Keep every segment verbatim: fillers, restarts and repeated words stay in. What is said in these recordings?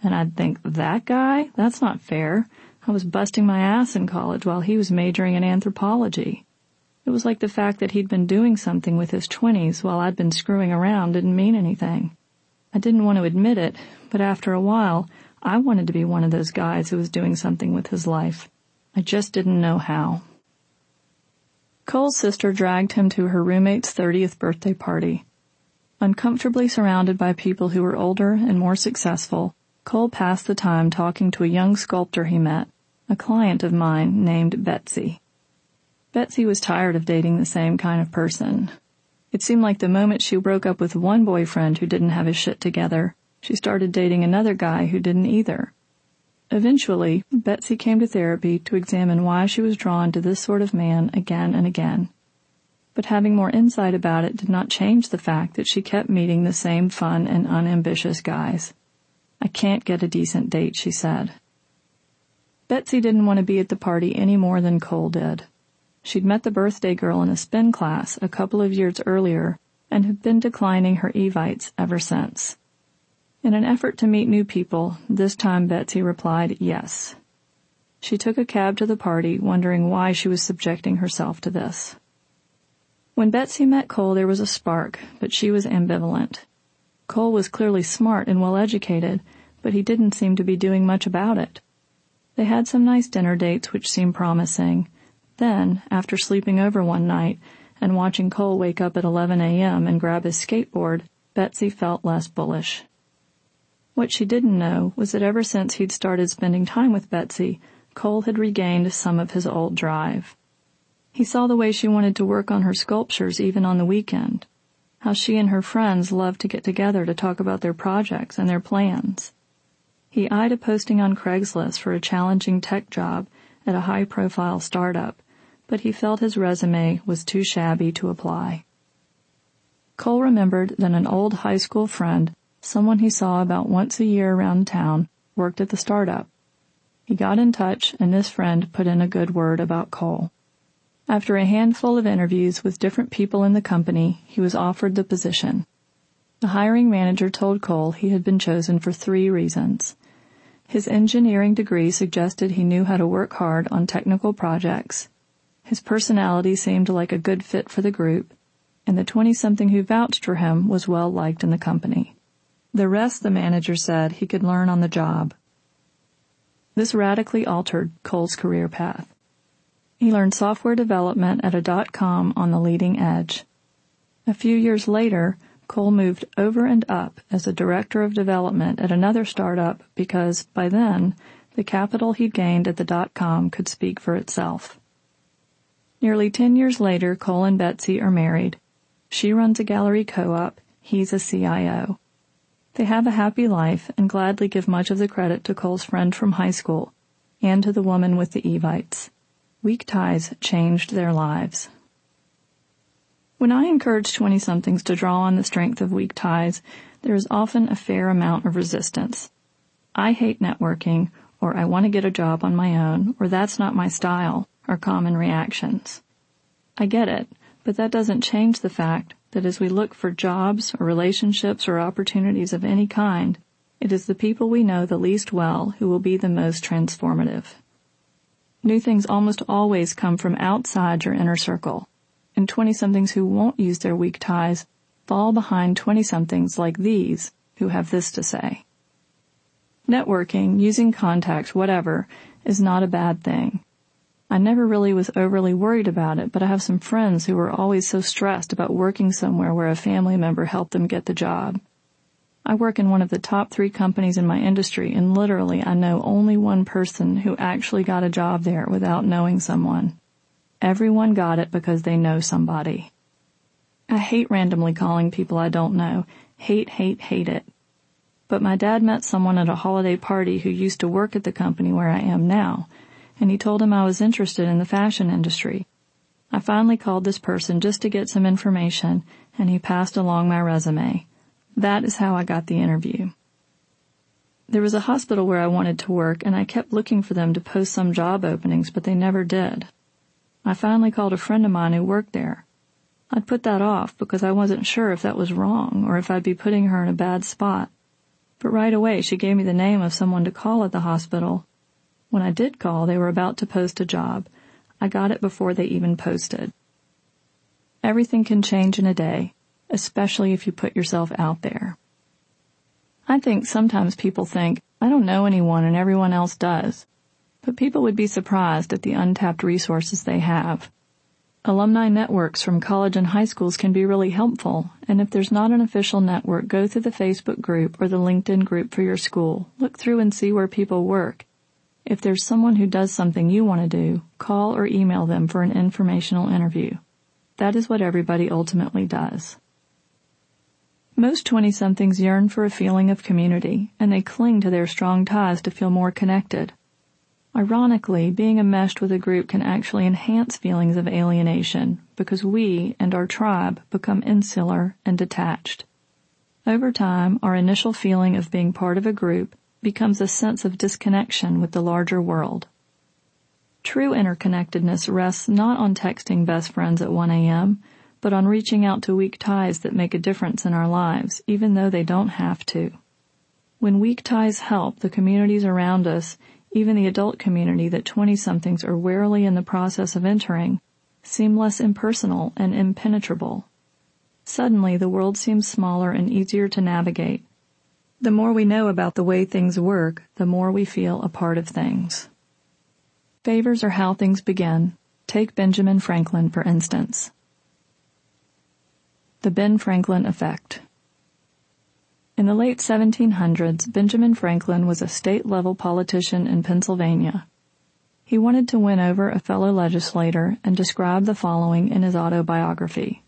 And I'd think, that guy? That's not fair. I was busting my ass in college while he was majoring in anthropology. It was like the fact that he'd been doing something with his twenties while I'd been screwing around didn't mean anything. I didn't want to admit it, but after a while, I wanted to be one of those guys who was doing something with his life. I just didn't know how. Cole's sister dragged him to her roommate's thirtieth birthday party. Uncomfortably surrounded by people who were older and more successful, Cole passed the time talking to a young sculptor he met, a client of mine named Betsy. Betsy was tired of dating the same kind of person. It seemed like the moment she broke up with one boyfriend who didn't have his shit together, she started dating another guy who didn't either. Eventually, Betsy came to therapy to examine why she was drawn to this sort of man again and again. But having more insight about it did not change the fact that she kept meeting the same fun and unambitious guys. I can't get a decent date, she said. Betsy didn't want to be at the party any more than Cole did. She'd met the birthday girl in a spin class a couple of years earlier and had been declining her evites ever since. In an effort to meet new people, this time Betsy replied yes. She took a cab to the party, wondering why she was subjecting herself to this. When Betsy met Cole, there was a spark, but she was ambivalent. Cole was clearly smart and well-educated, but he didn't seem to be doing much about it. They had some nice dinner dates which seemed promising. Then, after sleeping over one night and watching Cole wake up at eleven a.m. and grab his skateboard, Betsy felt less bullish. What she didn't know was that ever since he'd started spending time with Betsy, Cole had regained some of his old drive. He saw the way she wanted to work on her sculptures even on the weekend, how she and her friends loved to get together to talk about their projects and their plans. He eyed a posting on Craigslist for a challenging tech job at a high-profile startup, but he felt his resume was too shabby to apply. Cole remembered that an old high school friend, someone he saw about once a year around town, worked at the startup. He got in touch, and this friend put in a good word about Cole. After a handful of interviews with different people in the company, he was offered the position. The hiring manager told Cole he had been chosen for three reasons. His engineering degree suggested he knew how to work hard on technical projects. His personality seemed like a good fit for the group, and the twenty-something who vouched for him was well liked in the company. The rest, the manager said, he could learn on the job. This radically altered Cole's career path. He learned software development at a dot-com on the leading edge. A few years later, Cole moved over and up as a director of development at another startup because, by then, the capital he'd gained at the dot-com could speak for itself. Nearly ten years later, Cole and Betsy are married. She runs a gallery co-op, he's a C I O. They have a happy life and gladly give much of the credit to Cole's friend from high school and to the woman with the evites. Weak ties changed their lives. When I encourage twenty-somethings to draw on the strength of weak ties, there is often a fair amount of resistance. I hate networking, or I want to get a job on my own, or that's not my style, are common reactions. I get it, but that doesn't change the fact that as we look for jobs or relationships or opportunities of any kind, it is the people we know the least well who will be the most transformative. New things almost always come from outside your inner circle, and twenty-somethings who won't use their weak ties fall behind twenty-somethings like these who have this to say. Networking, using contacts, whatever, is not a bad thing. I never really was overly worried about it, but I have some friends who were always so stressed about working somewhere where a family member helped them get the job. I work in one of the top three companies in my industry, and literally I know only one person who actually got a job there without knowing someone. Everyone got it because they know somebody. I hate randomly calling people I don't know. Hate, hate, hate it. But my dad met someone at a holiday party who used to work at the company where I am now, and he told him I was interested in the fashion industry. I finally called this person just to get some information, and he passed along my resume. That is how I got the interview. There was a hospital where I wanted to work, and I kept looking for them to post some job openings, but they never did. I finally called a friend of mine who worked there. I'd put that off because I wasn't sure if that was wrong or if I'd be putting her in a bad spot. But right away she gave me the name of someone to call at the hospital. When I did call, they were about to post a job. I got it before they even posted. Everything can change in a day, especially if you put yourself out there. I think sometimes people think, I don't know anyone and everyone else does. But people would be surprised at the untapped resources they have. Alumni networks from college and high schools can be really helpful, and if there's not an official network, go through the Facebook group or the LinkedIn group for your school. Look through and see where people work. If there's someone who does something you want to do, call or email them for an informational interview. That is what everybody ultimately does. Most twenty-somethings yearn for a feeling of community, and they cling to their strong ties to feel more connected. Ironically, being enmeshed with a group can actually enhance feelings of alienation because we and our tribe become insular and detached. Over time, our initial feeling of being part of a group becomes a sense of disconnection with the larger world. True interconnectedness rests not on texting best friends at one a.m., but on reaching out to weak ties that make a difference in our lives, even though they don't have to. When weak ties help, the communities around us, even the adult community that twenty-somethings are warily in the process of entering, seem less impersonal and impenetrable. Suddenly, the world seems smaller and easier to navigate. The more we know about the way things work, the more we feel a part of things. Favors are how things begin. Take Benjamin Franklin, for instance. The Ben Franklin Effect. In the late seventeen hundreds, Benjamin Franklin was a state-level politician in Pennsylvania. He wanted to win over a fellow legislator and described the following in his autobiography.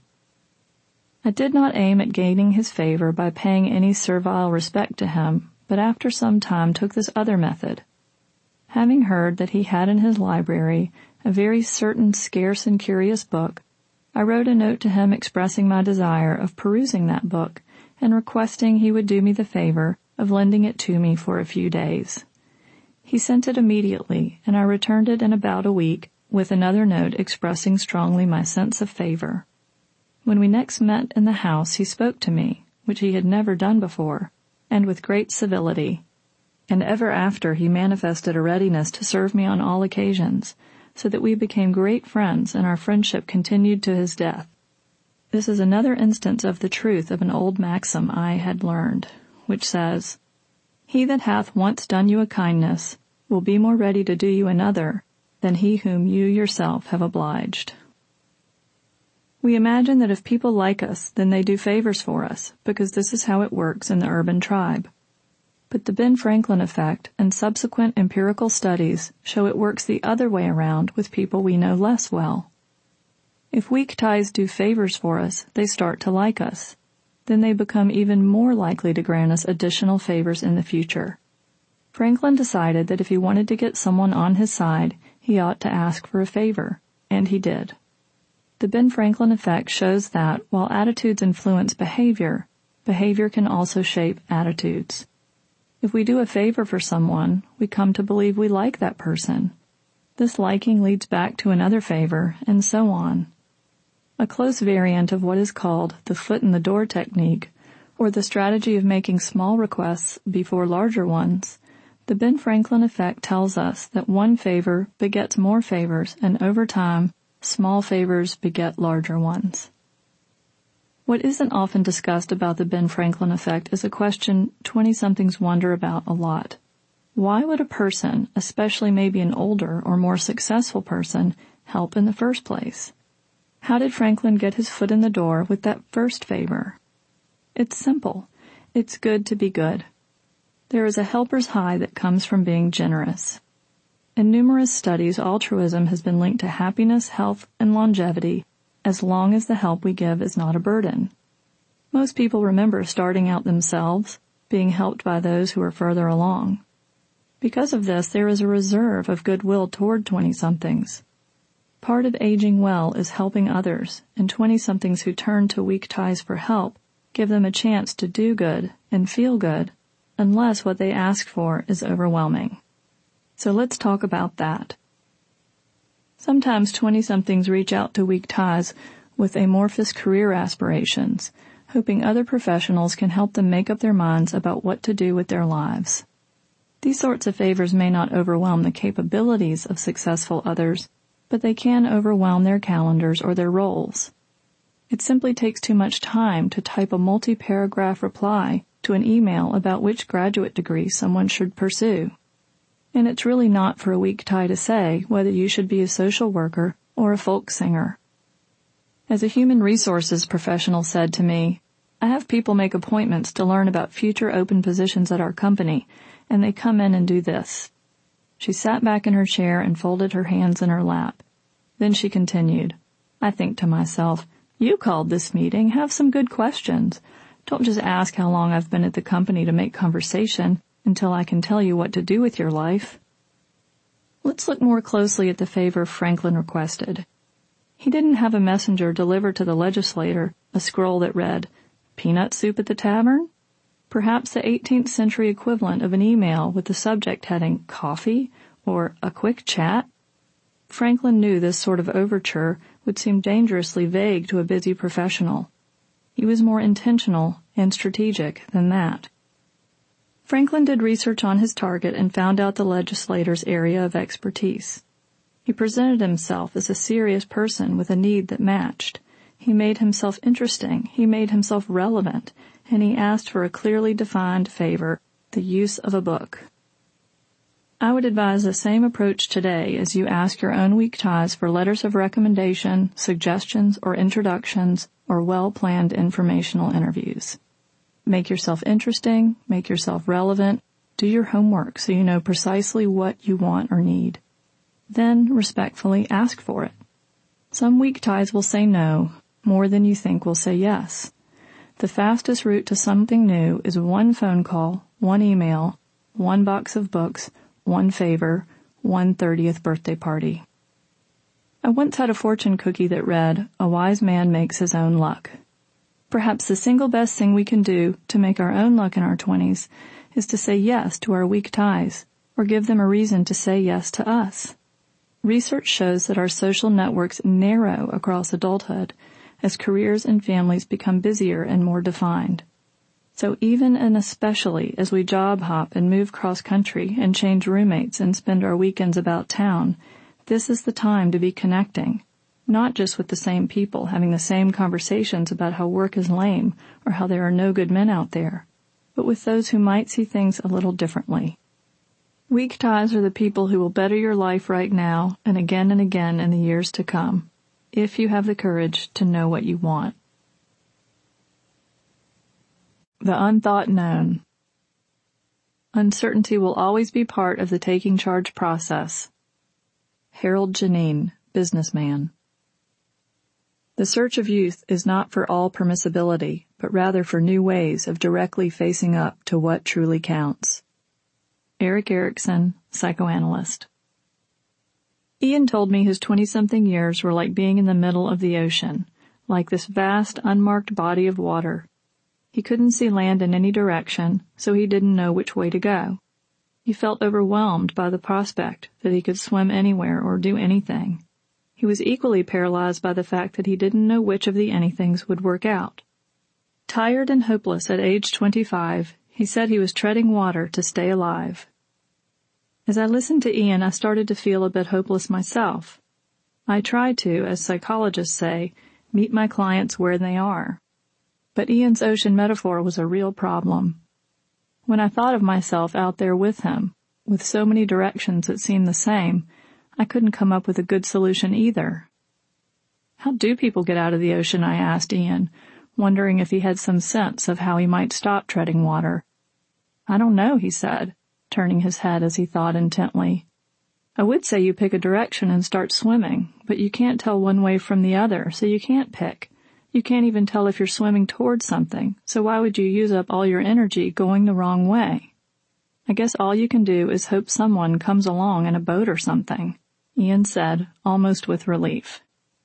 I did not aim at gaining his favor by paying any servile respect to him, but after some time took this other method. Having heard that he had in his library a very certain scarce and curious book, I wrote a note to him expressing my desire of perusing that book and requesting he would do me the favor of lending it to me for a few days. He sent it immediately, and I returned it in about a week with another note expressing strongly my sense of favor. When we next met in the house, he spoke to me, which he had never done before, and with great civility. And ever after he manifested a readiness to serve me on all occasions, so that we became great friends and our friendship continued to his death. This is another instance of the truth of an old maxim I had learned, which says, He that hath once done you a kindness will be more ready to do you another than he whom you yourself have obliged. We imagine that if people like us, then they do favors for us, because this is how it works in the urban tribe. But the Ben Franklin effect and subsequent empirical studies show it works the other way around with people we know less well. If weak ties do favors for us, they start to like us. Then they become even more likely to grant us additional favors in the future. Franklin decided that if he wanted to get someone on his side, he ought to ask for a favor, and he did. The Ben Franklin effect shows that, while attitudes influence behavior, behavior can also shape attitudes. If we do a favor for someone, we come to believe we like that person. This liking leads back to another favor, and so on. A close variant of what is called the foot in the door technique, or the strategy of making small requests before larger ones, the Ben Franklin effect tells us that one favor begets more favors, and over time, small favors beget larger ones. What isn't often discussed about the Ben Franklin effect is a question twenty-somethings wonder about a lot. Why would a person, especially maybe an older or more successful person, help in the first place? How did Franklin get his foot in the door with that first favor? It's simple. It's good to be good. There is a helper's high that comes from being generous. In numerous studies, altruism has been linked to happiness, health, and longevity, as long as the help we give is not a burden. Most people remember starting out themselves, being helped by those who are further along. Because of this, there is a reserve of goodwill toward twenty-somethings. Part of aging well is helping others, and twenty-somethings who turn to weak ties for help give them a chance to do good and feel good, unless what they ask for is overwhelming. So let's talk about that. Sometimes twenty-somethings reach out to weak ties with amorphous career aspirations, hoping other professionals can help them make up their minds about what to do with their lives. These sorts of favors may not overwhelm the capabilities of successful others, but they can overwhelm their calendars or their roles. It simply takes too much time to type a multi-paragraph reply to an email about which graduate degree someone should pursue. And it's really not for a weak tie to say whether you should be a social worker or a folk singer. As a human resources professional said to me, I have people make appointments to learn about future open positions at our company, and they come in and do this. She sat back in her chair and folded her hands in her lap. Then she continued, I think to myself, you called this meeting. Have some good questions. Don't just ask how long I've been at the company to make conversation until I can tell you what to do with your life. Let's look more closely at the favor Franklin requested. He didn't have a messenger deliver to the legislator a scroll that read, Peanut soup at the tavern? Perhaps the eighteenth century equivalent of an email with the subject heading coffee or a quick chat? Franklin knew this sort of overture would seem dangerously vague to a busy professional. He was more intentional and strategic than that. Franklin did research on his target and found out the legislator's area of expertise. He presented himself as a serious person with a need that matched. He made himself interesting, he made himself relevant, and he asked for a clearly defined favor, the use of a book. I would advise the same approach today as you ask your own weak ties for letters of recommendation, suggestions, or introductions, or well-planned informational interviews. Make yourself interesting, make yourself relevant, do your homework so you know precisely what you want or need. Then, respectfully, ask for it. Some weak ties will say no, more than you think will say yes. The fastest route to something new is one phone call, one email, one box of books, one favor, one thirtieth birthday party. I once had a fortune cookie that read, a wise man makes his own luck. Perhaps the single best thing we can do to make our own luck in our twenties is to say yes to our weak ties, or give them a reason to say yes to us. Research shows that our social networks narrow across adulthood as careers and families become busier and more defined. So even and especially as we job hop and move cross-country and change roommates and spend our weekends about town, this is the time to be connecting, not just with the same people having the same conversations about how work is lame or how there are no good men out there, but with those who might see things a little differently. Weak ties are the people who will better your life right now and again and again in the years to come, if you have the courage to know what you want. The unthought known. Uncertainty will always be part of the taking charge process. Harold Geneen, businessman. The search of youth is not for all permissibility, but rather for new ways of directly facing up to what truly counts. Erik Erikson, psychoanalyst. Ian told me his twenty-something years were like being in the middle of the ocean, like this vast, unmarked body of water. He couldn't see land in any direction, so he didn't know which way to go. He felt overwhelmed by the prospect that he could swim anywhere or do anything. He was equally paralyzed by the fact that he didn't know which of the anythings would work out. Tired and hopeless at age twenty-five, he said he was treading water to stay alive. As I listened to Ian, I started to feel a bit hopeless myself. I try to, as psychologists say, meet my clients where they are. But Ian's ocean metaphor was a real problem. When I thought of myself out there with him, with so many directions that seemed the same, I couldn't come up with a good solution either. How do people get out of the ocean? I asked Ian, wondering if he had some sense of how he might stop treading water. I don't know, he said, turning his head as he thought intently. I would say you pick a direction and start swimming, but you can't tell one way from the other, so you can't pick. You can't even tell if you're swimming towards something, so why would you use up all your energy going the wrong way? I guess all you can do is hope someone comes along in a boat or something, Ian said, almost with relief.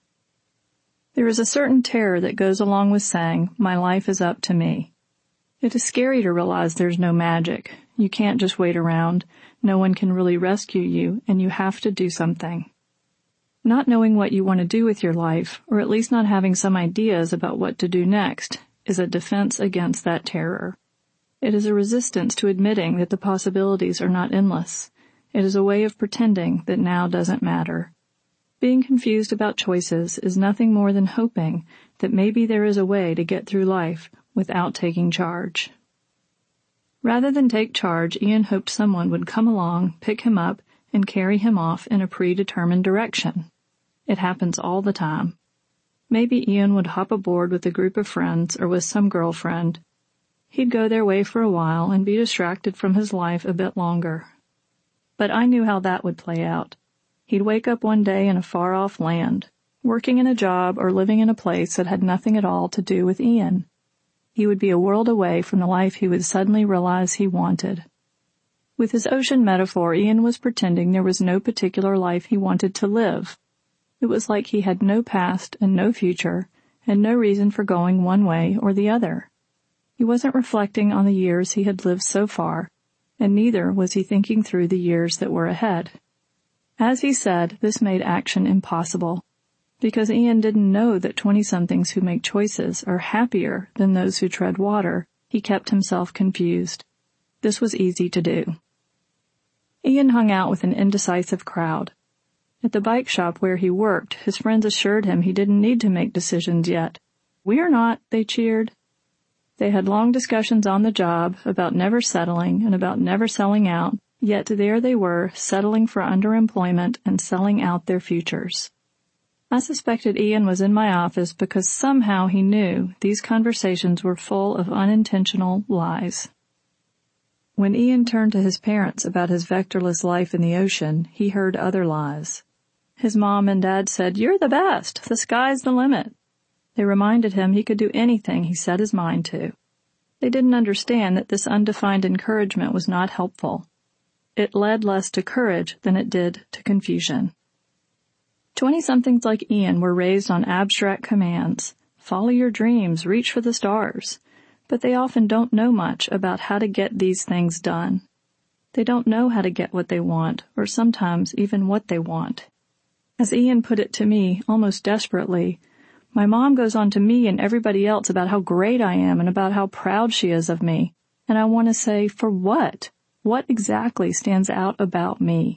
There is a certain terror that goes along with saying, my life is up to me. It is scary to realize there's no magic. You can't just wait around. No one can really rescue you, and you have to do something. Not knowing what you want to do with your life, or at least not having some ideas about what to do next, is a defense against that terror. It is a resistance to admitting that the possibilities are not endless. It is a way of pretending that now doesn't matter. Being confused about choices is nothing more than hoping that maybe there is a way to get through life without taking charge. Rather than take charge, Ian hoped someone would come along, pick him up, and carry him off in a predetermined direction. It happens all the time. Maybe Ian would hop aboard with a group of friends or with some girlfriend. He'd go their way for a while and be distracted from his life a bit longer. But I knew how that would play out. He'd wake up one day in a far-off land, working in a job or living in a place that had nothing at all to do with Ian. He would be a world away from the life he would suddenly realize he wanted. With his ocean metaphor, Ian was pretending there was no particular life he wanted to live. It was like he had no past and no future, and no reason for going one way or the other. He wasn't reflecting on the years he had lived so far, and neither was he thinking through the years that were ahead. As he said, this made action impossible. Because Ian didn't know that twenty-somethings who make choices are happier than those who tread water, he kept himself confused. This was easy to do. Ian hung out with an indecisive crowd. At the bike shop where he worked, his friends assured him he didn't need to make decisions yet. "We're not," they cheered. They had long discussions on the job about never settling and about never selling out, yet there they were, settling for underemployment and selling out their futures. I suspected Ian was in my office because somehow he knew these conversations were full of unintentional lies. When Ian turned to his parents about his vectorless life in the ocean, he heard other lies. His mom and dad said, "You're the best. The sky's the limit." They reminded him he could do anything he set his mind to. They didn't understand that this undefined encouragement was not helpful. It led less to courage than it did to confusion. Twenty-somethings like Ian were raised on abstract commands. Follow your dreams, reach for the stars. But they often don't know much about how to get these things done. They don't know how to get what they want, or sometimes even what they want. As Ian put it to me, almost desperately, "My mom goes on to me and everybody else about how great I am and about how proud she is of me. And I want to say, for what? What exactly stands out about me?"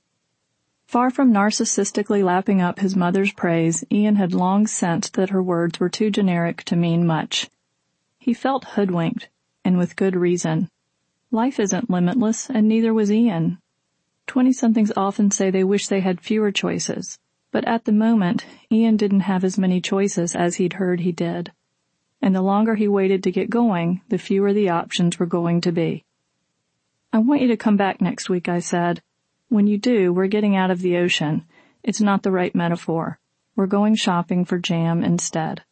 Far from narcissistically lapping up his mother's praise, Ian had long sensed that her words were too generic to mean much. He felt hoodwinked, and with good reason. Life isn't limitless, and neither was Ian. Twenty-somethings often say they wish they had fewer choices, but at the moment, Ian didn't have as many choices as he'd heard he did. And the longer he waited to get going, the fewer the options were going to be. "I want you to come back next week," I said. "When you do, we're getting out of the ocean. It's not the right metaphor. We're going shopping for jam instead."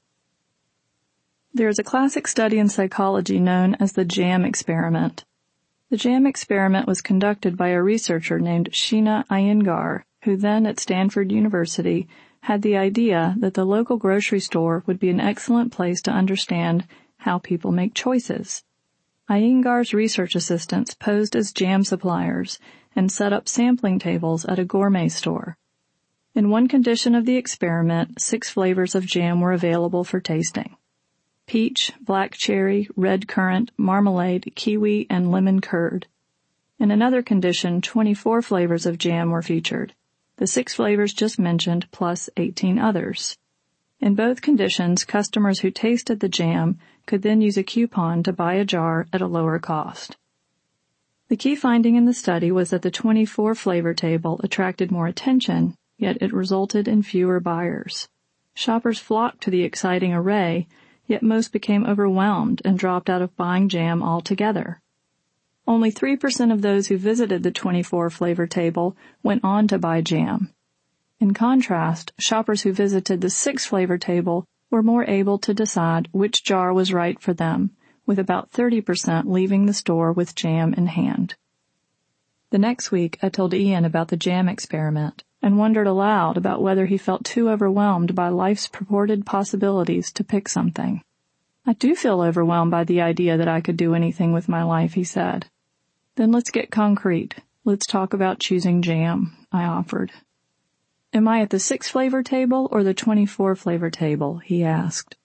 There is a classic study in psychology known as the jam experiment. The jam experiment was conducted by a researcher named Sheena Iyengar, who then at Stanford University had the idea that the local grocery store would be an excellent place to understand how people make choices. Iyengar's research assistants posed as jam suppliers and set up sampling tables at a gourmet store. In one condition of the experiment, six flavors of jam were available for tasting: peach, black cherry, red currant, marmalade, kiwi, and lemon curd. In another condition, twenty-four flavors of jam were featured, the six flavors just mentioned plus eighteen others. In both conditions, customers who tasted the jam could then use a coupon to buy a jar at a lower cost. The key finding in the study was that the twenty-four flavor table attracted more attention, yet it resulted in fewer buyers. Shoppers flocked to the exciting array, yet most became overwhelmed and dropped out of buying jam altogether. Only three percent of those who visited the twenty-four flavor table went on to buy jam. In contrast, shoppers who visited the six flavor table were more able to decide which jar was right for them, with about thirty percent leaving the store with jam in hand. The next week, I told Ian about the jam experiment and wondered aloud about whether he felt too overwhelmed by life's purported possibilities to pick something. "I do feel overwhelmed by the idea that I could do anything with my life," he said. "Then let's get concrete. Let's talk about choosing jam," I offered. "Am I at the six flavor table or the twenty-four flavor table?" he asked.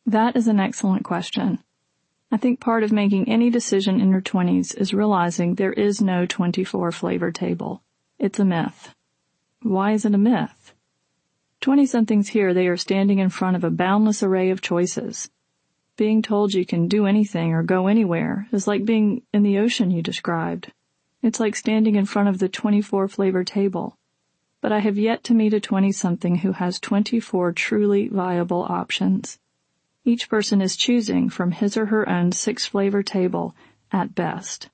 That is an excellent question. I think part of making any decision in your twenties is realizing there is no twenty-four flavor table. It's a myth. Why is it a myth? Twenty-somethings here, they are standing in front of a boundless array of choices. Being told you can do anything or go anywhere is like being in the ocean you described. It's like standing in front of the twenty-four flavor table. But I have yet to meet a twenty-something who has twenty-four truly viable options. Each person is choosing from his or her own six-flavor table at best.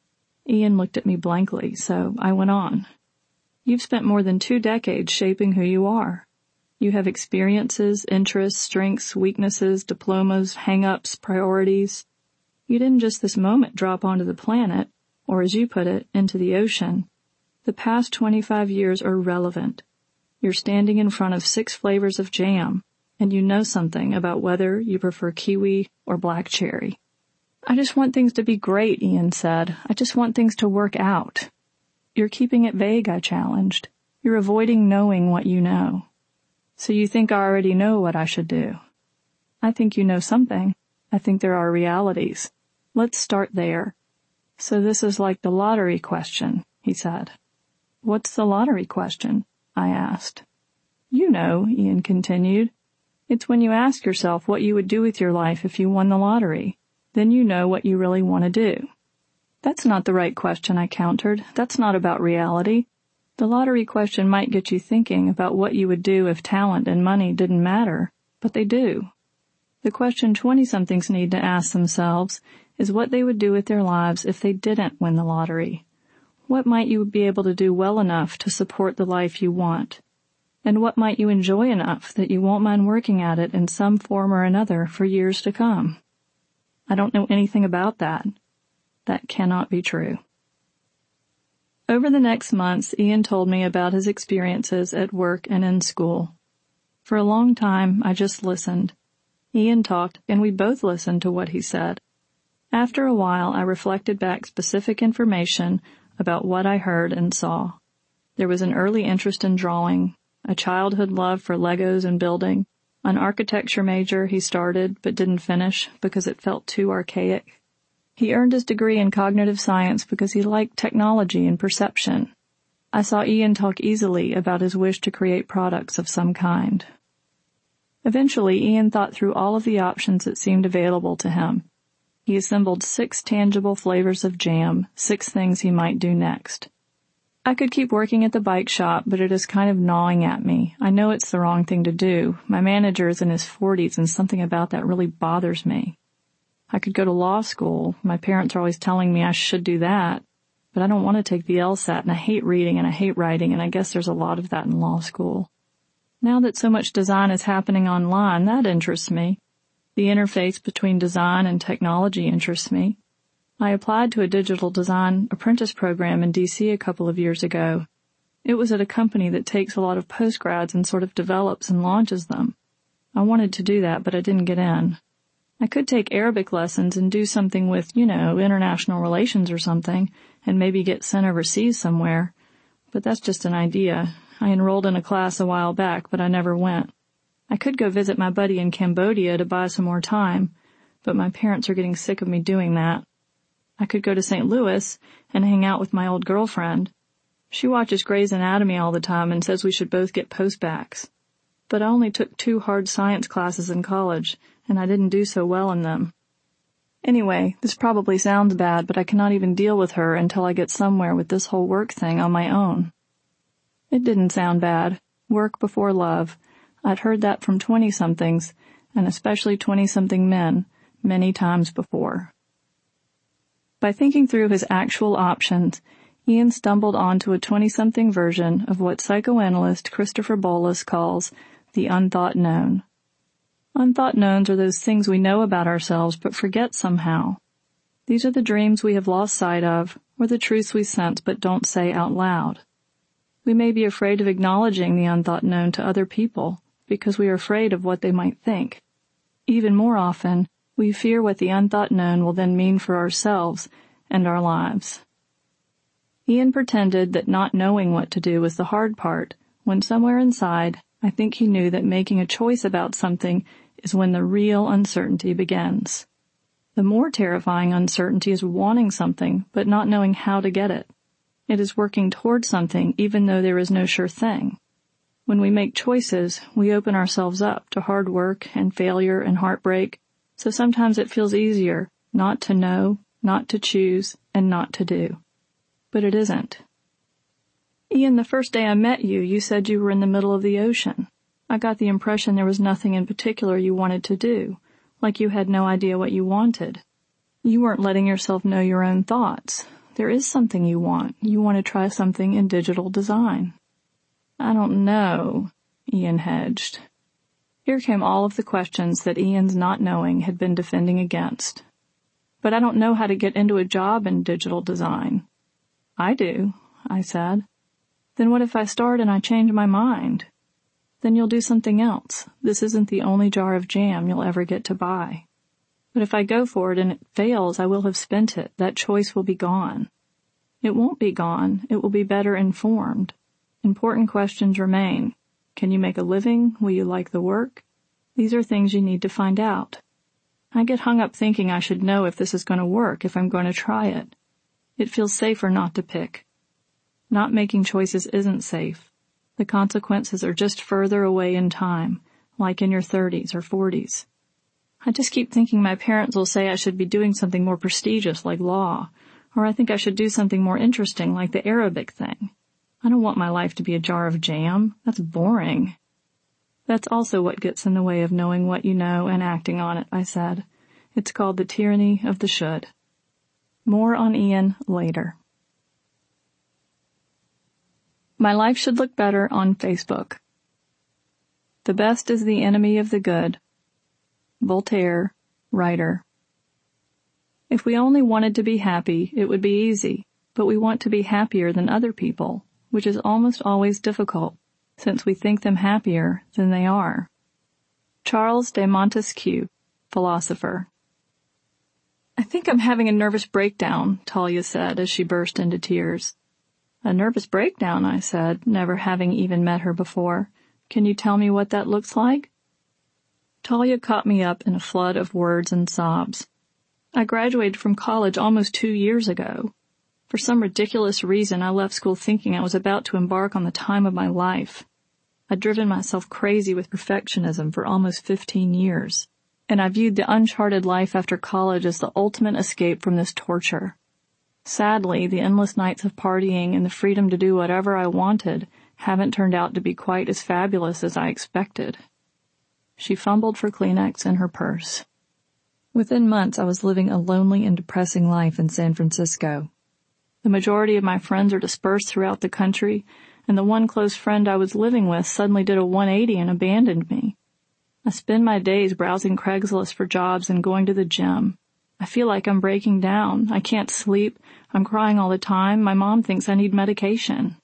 Ian looked at me blankly, so I went on. You've spent more than two decades shaping who you are. You have experiences, interests, strengths, weaknesses, diplomas, hang-ups, priorities. You didn't just this moment drop onto the planet, or as you put it, into the ocean. The past twenty-five years are relevant. You're standing in front of six flavors of jam, and you know something about whether you prefer kiwi or black cherry. I just want things to be great, Ian said. I just want things to work out. You're keeping it vague, I challenged. You're avoiding knowing what you know. So you think I already know what I should do. I think you know something. I think there are realities. Let's start there. So this is like the lottery question, he said. What's the lottery question? I asked. You know, Ian continued. It's when you ask yourself what you would do with your life if you won the lottery. Then you know what you really want to do. That's not the right question, I countered. That's not about reality. The lottery question might get you thinking about what you would do if talent and money didn't matter, but they do. The question twenty-somethings need to ask themselves is what they would do with their lives if they didn't win the lottery. What might you be able to do well enough to support the life you want? And what might you enjoy enough that you won't mind working at it in some form or another for years to come? I don't know anything about that. That cannot be true. Over the next months, Ian told me about his experiences at work and in school. For a long time, I just listened. Ian talked, and we both listened to what he said. After a while, I reflected back specific information about what I heard and saw. There was an early interest in drawing, a childhood love for Legos and building, an architecture major he started but didn't finish because it felt too archaic. He earned his degree in cognitive science because he liked technology and perception. I saw Ian talk easily about his wish to create products of some kind. Eventually, Ian thought through all of the options that seemed available to him. He assembled six tangible flavors of jam, six things he might do next. I could keep working at the bike shop, but it is kind of gnawing at me. I know it's the wrong thing to do. My manager is in his forties, and something about that really bothers me. I could go to law school. My parents are always telling me I should do that, but I don't want to take the LSAT, and I hate reading and I hate writing, and I guess there's a lot of that in law school. Now that so much design is happening online, that interests me. The interface between design and technology interests me. I applied to a digital design apprentice program in D C a couple of years ago. It was at a company that takes a lot of postgrads and sort of develops and launches them. I wanted to do that, but I didn't get in. I could take Arabic lessons and do something with, you know, international relations or something, and maybe get sent overseas somewhere. But that's just an idea. I enrolled in a class a while back, but I never went. I could go visit my buddy in Cambodia to buy some more time, but my parents are getting sick of me doing that. I could go to Saint Louis and hang out with my old girlfriend. She watches Grey's Anatomy all the time and says we should both get postbacks. But I only took two hard science classes in college, and I didn't do so well in them. Anyway, this probably sounds bad, but I cannot even deal with her until I get somewhere with this whole work thing on my own. It didn't sound bad. Work before love. I'd heard that from twenty-somethings, and especially twenty-something men, many times before. By thinking through his actual options, Ian stumbled onto a twenty-something version of what psychoanalyst Christopher Bollas calls the unthought known. Unthought knowns are those things we know about ourselves but forget somehow. These are the dreams we have lost sight of, or the truths we sense but don't say out loud. We may be afraid of acknowledging the unthought known to other people because we are afraid of what they might think. Even more often, we fear what the unthought known will then mean for ourselves and our lives. Ian pretended that not knowing what to do was the hard part, when somewhere inside, I think he knew that making a choice about something is when the real uncertainty begins. The more terrifying uncertainty is wanting something but not knowing how to get it. It is working towards something even though there is no sure thing. When we make choices, we open ourselves up to hard work and failure and heartbreak, so sometimes it feels easier not to know, not to choose, and not to do. But it isn't. Ian, the first day I met you, you said you were in the middle of the ocean. I got the impression there was nothing in particular you wanted to do, like you had no idea what you wanted. You weren't letting yourself know your own thoughts. There is something you want. You want to try something in digital design. I don't know, Ian hedged. Here came all of the questions that Ian's not knowing had been defending against. But I don't know how to get into a job in digital design. I do, I said. Then what if I start and I change my mind? Then you'll do something else. This isn't the only jar of jam you'll ever get to buy. But if I go for it and it fails, I will have spent it. That choice will be gone. It won't be gone. It will be better informed. Important questions remain. Can you make a living? Will you like the work? These are things you need to find out. I get hung up thinking I should know if this is going to work, if I'm going to try it. It feels safer not to pick. Not making choices isn't safe. The consequences are just further away in time, like in your thirties or forties. I just keep thinking my parents will say I should be doing something more prestigious like law, or I think I should do something more interesting like the Arabic thing. I don't want my life to be a jar of jam. That's boring. That's also what gets in the way of knowing what you know and acting on it, I said. It's called the tyranny of the should. More on Ian later. My life should look better on Facebook. The best is the enemy of the good. Voltaire, writer. If we only wanted to be happy, it would be easy, but we want to be happier than other people, which is almost always difficult, since we think them happier than they are. Charles de Montesquieu, philosopher. I think I'm having a nervous breakdown, Talia said as she burst into tears. A nervous breakdown, I said, never having even met her before. Can you tell me what that looks like? Talia caught me up in a flood of words and sobs. I graduated from college almost two years ago. For some ridiculous reason, I left school thinking I was about to embark on the time of my life. I'd driven myself crazy with perfectionism for almost fifteen years, and I viewed the uncharted life after college as the ultimate escape from this torture. Sadly, the endless nights of partying and the freedom to do whatever I wanted haven't turned out to be quite as fabulous as I expected. She fumbled for Kleenex in her purse. Within months, I was living a lonely and depressing life in San Francisco. The majority of my friends are dispersed throughout the country, and the one close friend I was living with suddenly did a one eighty and abandoned me. I spend my days browsing Craigslist for jobs and going to the gym. I feel like I'm breaking down. I can't sleep. I'm crying all the time. My mom thinks I need medication.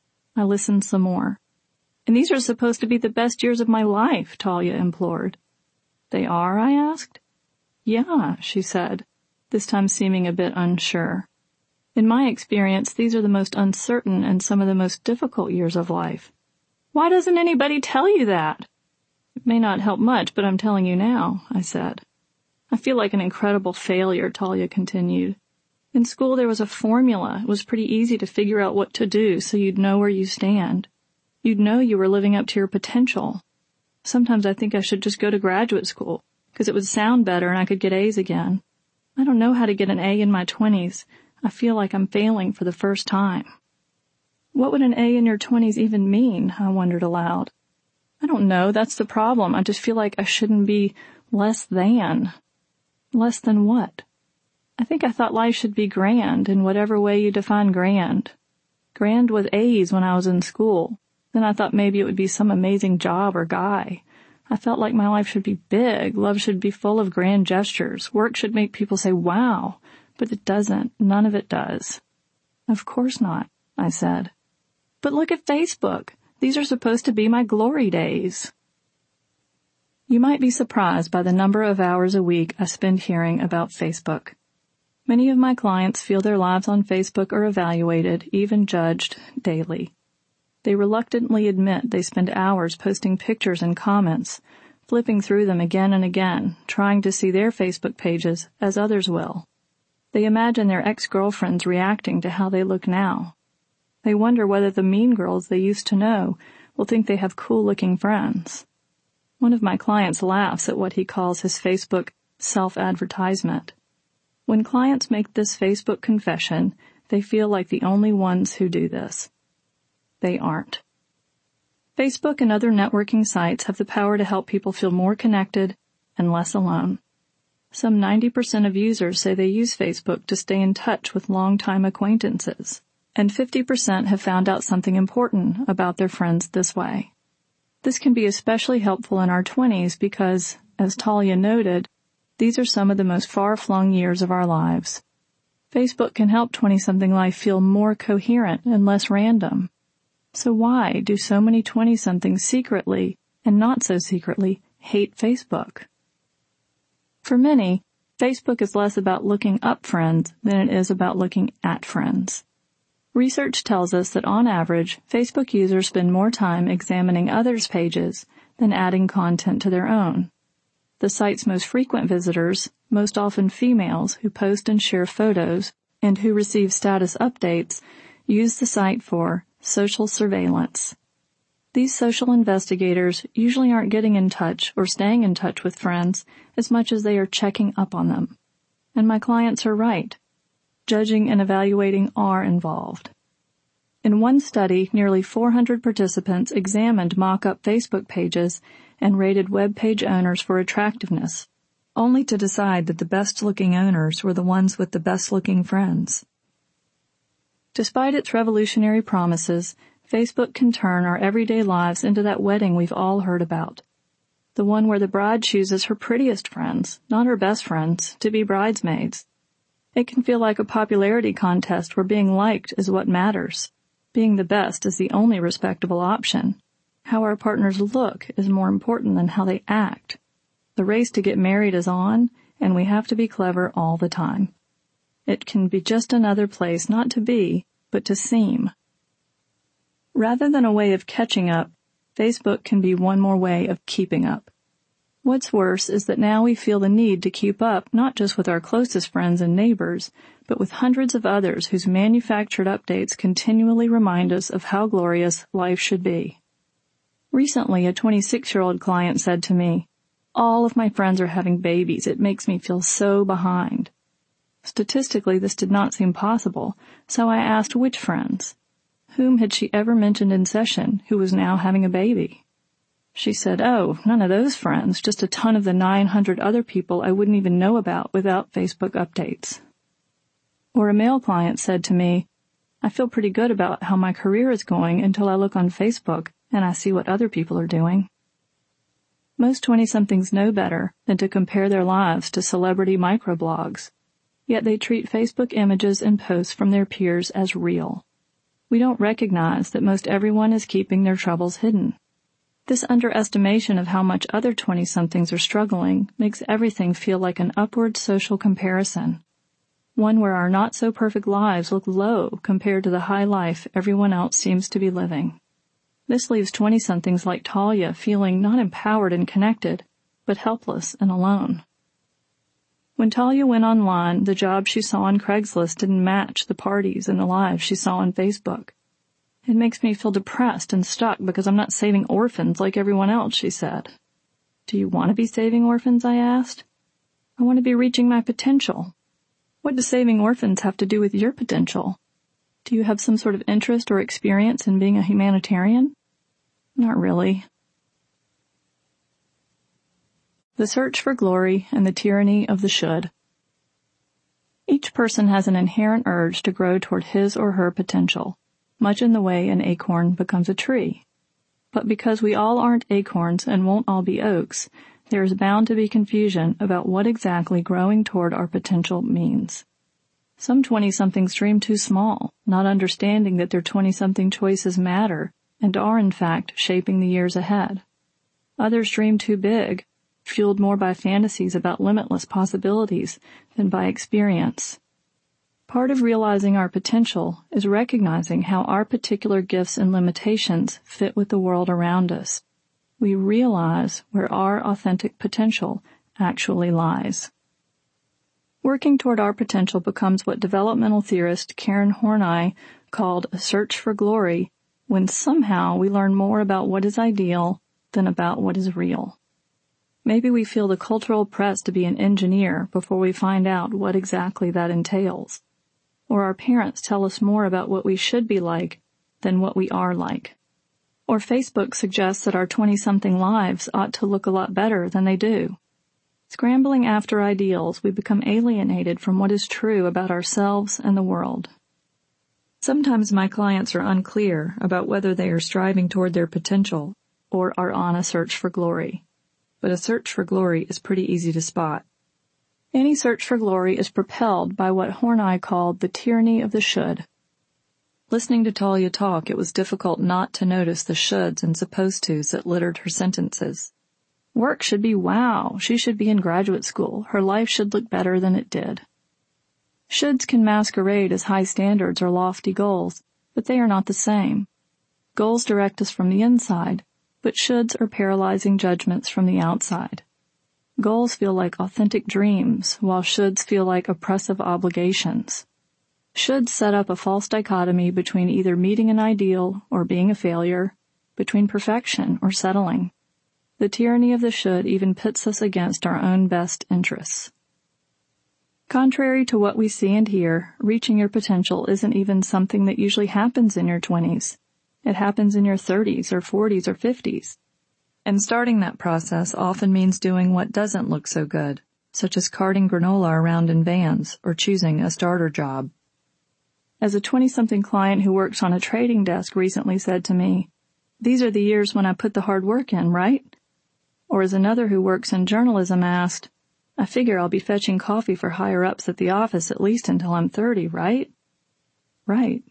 I listened some more. And these are supposed to be the best years of my life, Talia implored. They are? I asked. Yeah, she said, this time seeming a bit unsure. In my experience, these are the most uncertain and some of the most difficult years of life. Why doesn't anybody tell you that? It may not help much, but I'm telling you now, I said. I feel like an incredible failure, Talia continued. In school there was a formula. It was pretty easy to figure out what to do so you'd know where you stand. You'd know you were living up to your potential. Sometimes I think I should just go to graduate school, because it would sound better and I could get A's again. I don't know how to get an A in my twenties. I feel like I'm failing for the first time. What would an A in your twenties even mean? I wondered aloud. I don't know. That's the problem. I just feel like I shouldn't be less than. Less than what? I think I thought life should be grand in whatever way you define grand. Grand was A's when I was in school. Then I thought maybe it would be some amazing job or guy. I felt like my life should be big. Love should be full of grand gestures. Work should make people say, wow. But it doesn't. None of it does. Of course not, I said. But look at Facebook. These are supposed to be my glory days. You might be surprised by the number of hours a week I spend hearing about Facebook. Many of my clients feel their lives on Facebook are evaluated, even judged, daily. They reluctantly admit they spend hours posting pictures and comments, flipping through them again and again, trying to see their Facebook pages as others will. They imagine their ex-girlfriends reacting to how they look now. They wonder whether the mean girls they used to know will think they have cool-looking friends. One of my clients laughs at what he calls his Facebook self-advertisement. When clients make this Facebook confession, they feel like the only ones who do this. They aren't. Facebook and other networking sites have the power to help people feel more connected and less alone. Some ninety percent of users say they use Facebook to stay in touch with longtime acquaintances, and fifty percent have found out something important about their friends this way. This can be especially helpful in our twenties because, as Talia noted, these are some of the most far-flung years of our lives. Facebook can help twenty-something life feel more coherent and less random. So why do so many twenty-somethings secretly, and not so secretly, hate Facebook? For many, Facebook is less about looking up friends than it is about looking at friends. Research tells us that on average, Facebook users spend more time examining others' pages than adding content to their own. The site's most frequent visitors, most often females who post and share photos and who receive status updates, use the site for social surveillance. These social investigators usually aren't getting in touch or staying in touch with friends as much as they are checking up on them. And my clients are right. Judging and evaluating are involved. In one study, nearly four hundred participants examined mock-up Facebook pages and rated web page owners for attractiveness, only to decide that the best-looking owners were the ones with the best-looking friends. Despite its revolutionary promises, Facebook can turn our everyday lives into that wedding we've all heard about. The one where the bride chooses her prettiest friends, not her best friends, to be bridesmaids. It can feel like a popularity contest where being liked is what matters. Being the best is the only respectable option. How our partners look is more important than how they act. The race to get married is on, and we have to be clever all the time. It can be just another place not to be, but to seem. Rather than a way of catching up, Facebook can be one more way of keeping up. What's worse is that now we feel the need to keep up not just with our closest friends and neighbors, but with hundreds of others whose manufactured updates continually remind us of how glorious life should be. Recently, a twenty-six-year-old client said to me, "All of my friends are having babies. It makes me feel so behind." Statistically, this did not seem possible, so I asked which friends. Whom had she ever mentioned in session who was now having a baby? She said, "Oh, none of those friends, just a ton of the nine hundred other people I wouldn't even know about without Facebook updates." Or a male client said to me, "I feel pretty good about how my career is going until I look on Facebook and I see what other people are doing." Most twenty-somethings know better than to compare their lives to celebrity microblogs, yet they treat Facebook images and posts from their peers as real. We don't recognize that most everyone is keeping their troubles hidden. This underestimation of how much other twenty-somethings are struggling makes everything feel like an upward social comparison, one where our not-so-perfect lives look low compared to the high life everyone else seems to be living. This leaves twenty-somethings like Talia feeling not empowered and connected, but helpless and alone. When Talia went online, the job she saw on Craigslist didn't match the parties and the lives she saw on Facebook. "It makes me feel depressed and stuck because I'm not saving orphans like everyone else," she said. "Do you want to be saving orphans?" I asked. "I want to be reaching my potential." "What does saving orphans have to do with your potential? Do you have some sort of interest or experience in being a humanitarian?" "Not really." The search for glory and the tyranny of the should. Each person has an inherent urge to grow toward his or her potential, much in the way an acorn becomes a tree. But because we all aren't acorns and won't all be oaks, there is bound to be confusion about what exactly growing toward our potential means. Some twenty-somethings dream too small, not understanding that their twenty-something choices matter and are, in fact, shaping the years ahead. Others dream too big, fueled more by fantasies about limitless possibilities than by experience. Part of realizing our potential is recognizing how our particular gifts and limitations fit with the world around us. we realize where our authentic potential actually lies. Working toward our potential becomes what developmental theorist Karen Horney called a search for glory, when somehow we learn more about what is ideal than about what is real. Maybe we feel the cultural press to be an engineer before we find out what exactly that entails. Or our parents tell us more about what we should be like than what we are like. Or Facebook suggests that our twenty-something lives ought to look a lot better than they do. Scrambling after ideals, we become alienated from what is true about ourselves and the world. Sometimes my clients are unclear about whether they are striving toward their potential or are on a search for glory. But a search for glory is pretty easy to spot. Any search for glory is propelled by what Horney called the tyranny of the should. Listening to Talia talk, it was difficult not to notice the shoulds and supposed tos that littered her sentences. Work should be wow. She should be in graduate school. Her life should look better than it did. Shoulds can masquerade as high standards or lofty goals, but they are not the same. Goals direct us from the inside, but shoulds are paralyzing judgments from the outside. Goals feel like authentic dreams, while shoulds feel like oppressive obligations. Shoulds set up a false dichotomy between either meeting an ideal or being a failure, between perfection or settling. The tyranny of the should even pits us against our own best interests. Contrary to what we see and hear, reaching your potential isn't even something that usually happens in your twenties. It happens in your thirties or forties or fifties. And starting that process often means doing what doesn't look so good, such as carting granola around in vans or choosing a starter job. As a twenty-something client who works on a trading desk recently said to me, "These are the years when I put the hard work in, right?" Or as another who works in journalism asked, "I figure I'll be fetching coffee for higher-ups at the office at least until I'm thirty, right?" Right.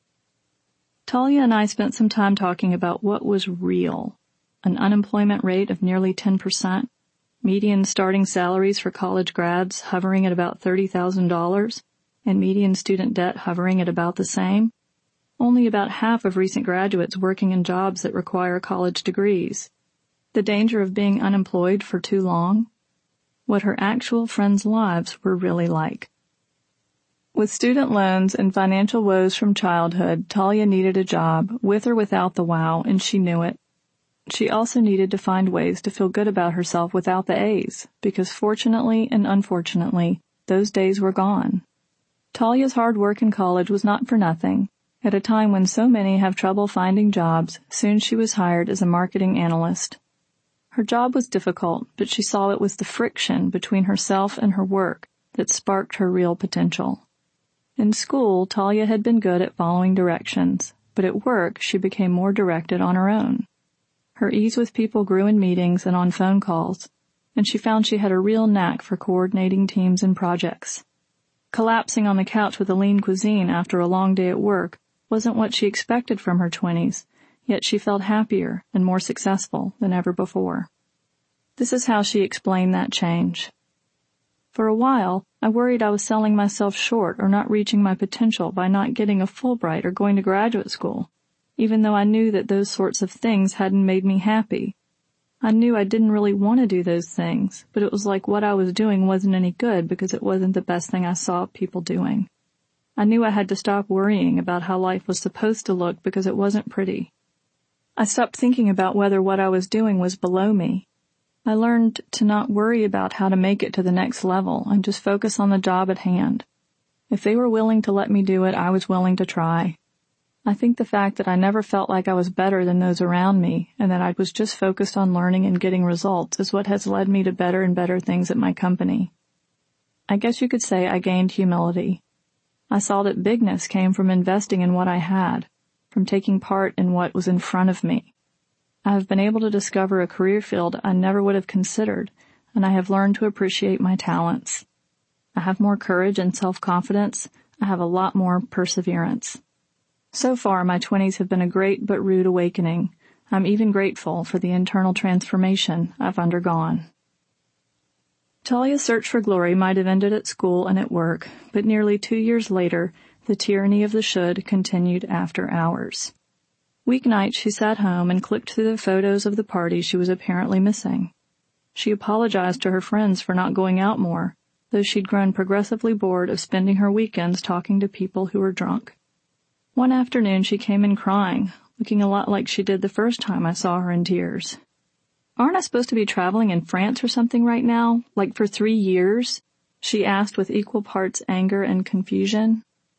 Talia and I spent some time talking about what was real. An unemployment rate of nearly ten percent, median starting salaries for college grads hovering at about thirty thousand dollars, and median student debt hovering at about the same. Only about half of recent graduates working in jobs that require college degrees. The danger of being unemployed for too long. What her actual friends' lives were really like. With student loans and financial woes from childhood, Talia needed a job, with or without the wow, and she knew it. She also needed to find ways to feel good about herself without the A's, because fortunately and unfortunately, those days were gone. Talia's hard work in college was not for nothing. At a time when so many have trouble finding jobs, soon she was hired as a marketing analyst. Her job was difficult, but she saw it was the friction between herself and her work that sparked her real potential. In school, Talia had been good at following directions, but at work she became more directed on her own. Her ease with people grew in meetings and on phone calls, and she found she had a real knack for coordinating teams and projects. Collapsing on the couch with a lean cuisine after a long day at work wasn't what she expected from her twenties, yet she felt happier and more successful than ever before. This is how she explained that change. For a while, I worried I was selling myself short or not reaching my potential by not getting a Fulbright or going to graduate school, even though I knew that those sorts of things hadn't made me happy. I knew I didn't really want to do those things, but it was like what I was doing wasn't any good because it wasn't the best thing I saw people doing. I knew I had to stop worrying about how life was supposed to look because it wasn't pretty. I stopped thinking about whether what I was doing was below me. I learned to not worry about how to make it to the next level and just focus on the job at hand. If they were willing to let me do it, I was willing to try. I think the fact that I never felt like I was better than those around me and that I was just focused on learning and getting results is what has led me to better and better things at my company. I guess you could say I gained humility. I saw that bigness came from investing in what I had, from taking part in what was in front of me. I have been able to discover a career field I never would have considered, and I have learned to appreciate my talents. I have more courage and self-confidence. I have a lot more perseverance. So far, my twenties have been a great but rude awakening. I'm even grateful for the internal transformation I've undergone. Talia's search for glory might have ended at school and at work, but nearly two years later, the tyranny of the should continued after hours. Weeknights she sat home and clicked through the photos of the parties she was apparently missing. She apologized to her friends for not going out more, though she'd grown progressively bored of spending her weekends talking to people who were drunk. One afternoon she came in crying, looking a lot like she did the first time I saw her in tears. "Aren't I supposed to be traveling in France or something right now, like for three years?" she asked with equal parts anger and confusion.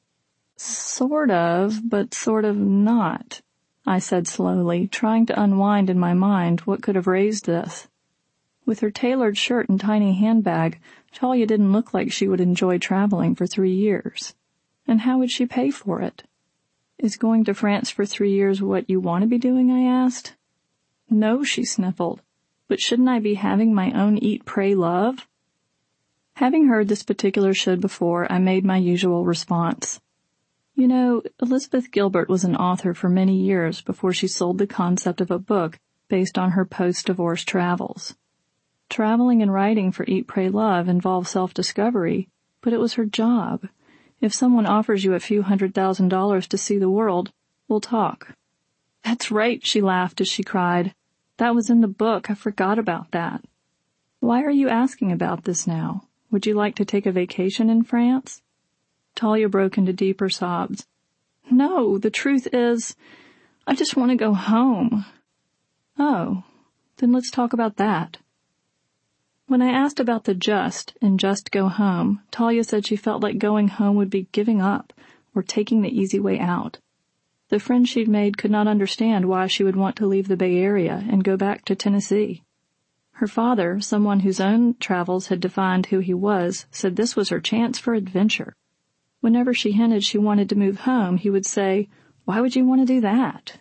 "Sort of, but sort of not," I said slowly, trying to unwind in my mind what could have raised this. With her tailored shirt and tiny handbag, Talia didn't look like she would enjoy traveling for three years. And how would she pay for it? "Is going to France for three years what you want to be doing?" I asked. "No," she sniffled. "But shouldn't I be having my own Eat, Pray, Love?" Having heard this particular should before, I made my usual response. You know, Elizabeth Gilbert was an author for many years before she sold the concept of a book based on her post-divorce travels. Traveling and writing for Eat, Pray, Love involved self-discovery, but it was her job. If someone offers you a few hundred thousand dollars to see the world, we'll talk. "That's right," she laughed as she cried. "That was in the book. I forgot about that." "Why are you asking about this now? Would you like to take a vacation in France?" Talia broke into deeper sobs. "No, the truth is, I just want to go home." "Oh, then let's talk about that." When I asked about the just in Just Go Home, Talia said she felt like going home would be giving up or taking the easy way out. The friend she'd made could not understand why she would want to leave the Bay Area and go back to Tennessee. Her father, someone whose own travels had defined who he was, said this was her chance for adventure. Whenever she hinted she wanted to move home, he would say, "Why would you want to do that?"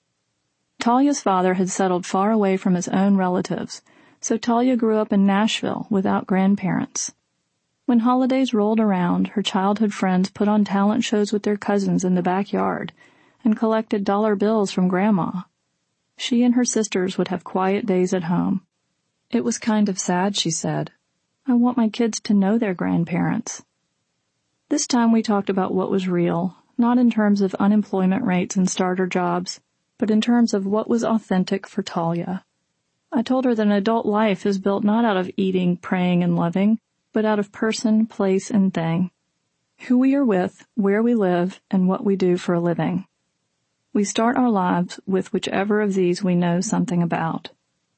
Talia's father had settled far away from his own relatives, so Talia grew up in Nashville without grandparents. When holidays rolled around, her childhood friends put on talent shows with their cousins in the backyard and collected dollar bills from Grandma. She and her sisters would have quiet days at home. It was kind of sad, she said. "I want my kids to know their grandparents." This time we talked about what was real, not in terms of unemployment rates and starter jobs, but in terms of what was authentic for Talia. I told her that an adult life is built not out of eating, praying, and loving, but out of person, place, and thing. Who we are with, where we live, and what we do for a living. We start our lives with whichever of these we know something about.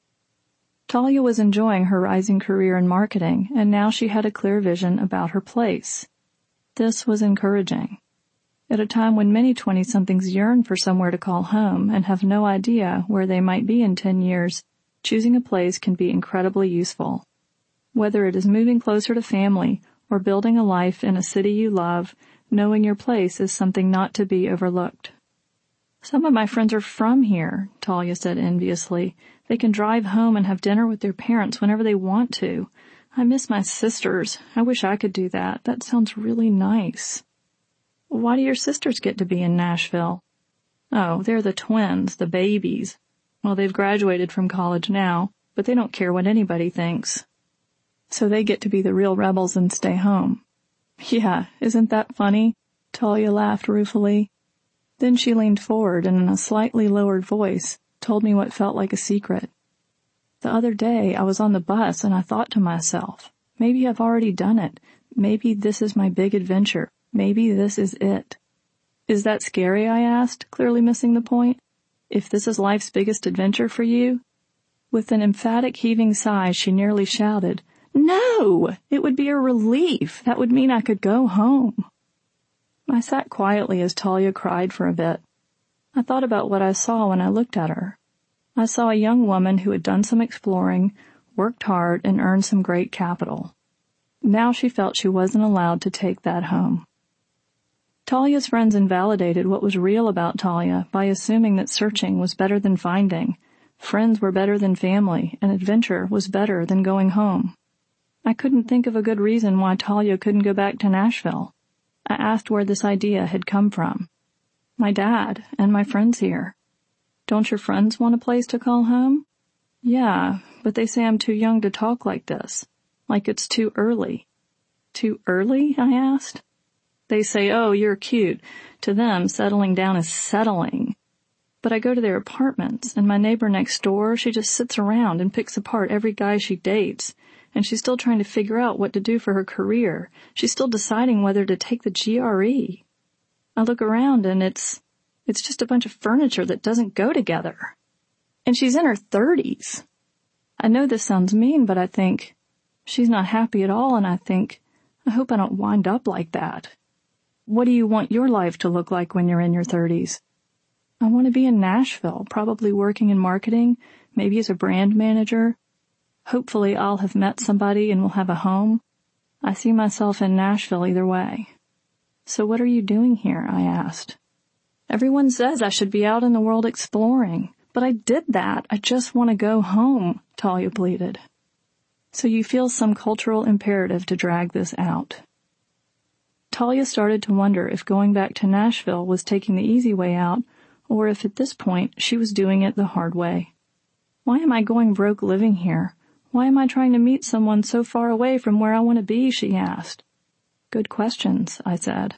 Talia was enjoying her rising career in marketing, and now she had a clear vision about her place. This was encouraging. At a time when many twenty-somethings yearn for somewhere to call home and have no idea where they might be in ten years, choosing a place can be incredibly useful. Whether it is moving closer to family or building a life in a city you love, knowing your place is something not to be overlooked. "Some of my friends are from here," Talia said enviously. "They can drive home and have dinner with their parents whenever they want to. I miss my sisters. I wish I could do that. That sounds really nice." "Why do your sisters get to be in Nashville?" "Oh, they're the twins, the babies. Well, they've graduated from college now, but they don't care what anybody thinks. So they get to be the real rebels and stay home." "Yeah, isn't that funny?" Talia laughed ruefully. Then she leaned forward and in a slightly lowered voice told me what felt like a secret. "The other day I was on the bus and I thought to myself, maybe I've already done it. Maybe this is my big adventure. Maybe this is it." "Is that scary?" I asked, clearly missing the point. "If this is life's biggest adventure for you?" With an emphatic heaving sigh, she nearly shouted, "No! It would be a relief. That would mean I could go home." I sat quietly as Talia cried for a bit. I thought about what I saw when I looked at her. I saw a young woman who had done some exploring, worked hard, and earned some great capital. Now she felt she wasn't allowed to take that home. Talia's friends invalidated what was real about Talia by assuming that searching was better than finding, friends were better than family, and adventure was better than going home. I couldn't think of a good reason why Talia couldn't go back to Nashville. I asked where this idea had come from. "My dad and my friends here." "Don't your friends want a place to call home?" "Yeah, but they say I'm too young to talk like this, like it's too early." "Too early?" I asked. "They say, oh, you're cute. To them, settling down is settling." But I go to their apartments, and my neighbor next door, she just sits around and picks apart every guy she dates, and she's still trying to figure out what to do for her career. She's still deciding whether to take the G R E. I look around, and it's, it's just a bunch of furniture that doesn't go together. And she's in her thirties. I know this sounds mean, but I think, she's not happy at all, and I think, I hope I don't wind up like that. What do you want your life to look like when you're in your thirties? I want to be in Nashville, probably working in marketing, maybe as a brand manager. Hopefully I'll have met somebody and we'll have a home. I see myself in Nashville either way. So what are you doing here? I asked. Everyone says I should be out in the world exploring, but I did that. I just want to go home, Talia pleaded. So you feel some cultural imperative to drag this out. Talia started to wonder if going back to Nashville was taking the easy way out, or if at this point she was doing it the hard way. Why am I going broke living here? Why am I trying to meet someone so far away from where I want to be? She asked. Good questions, I said.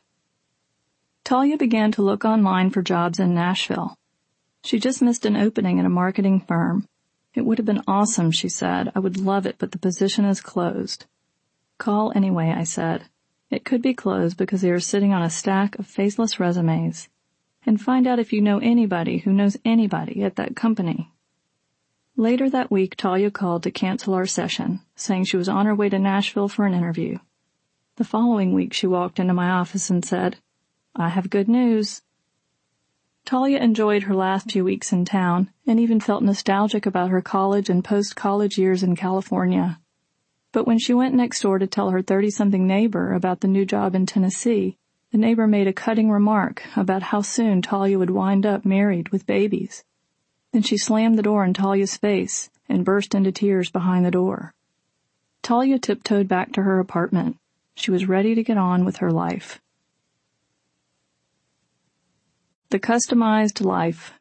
Talia began to look online for jobs in Nashville. She just missed an opening at a marketing firm. It would have been awesome, she said. I would love it, but the position is closed. Call anyway, I said. It could be closed because they are sitting on a stack of faceless resumes. And find out if you know anybody who knows anybody at that company. Later that week, Talia called to cancel our session, saying she was on her way to Nashville for an interview. The following week, she walked into my office and said, I have good news. Talia enjoyed her last few weeks in town and even felt nostalgic about her college and post-college years in California. But when she went next door to tell her thirty-something neighbor about the new job in Tennessee, the neighbor made a cutting remark about how soon Talia would wind up married with babies. Then she slammed the door in Talia's face and burst into tears behind the door. Talia tiptoed back to her apartment. She was ready to get on with her life. The customized life.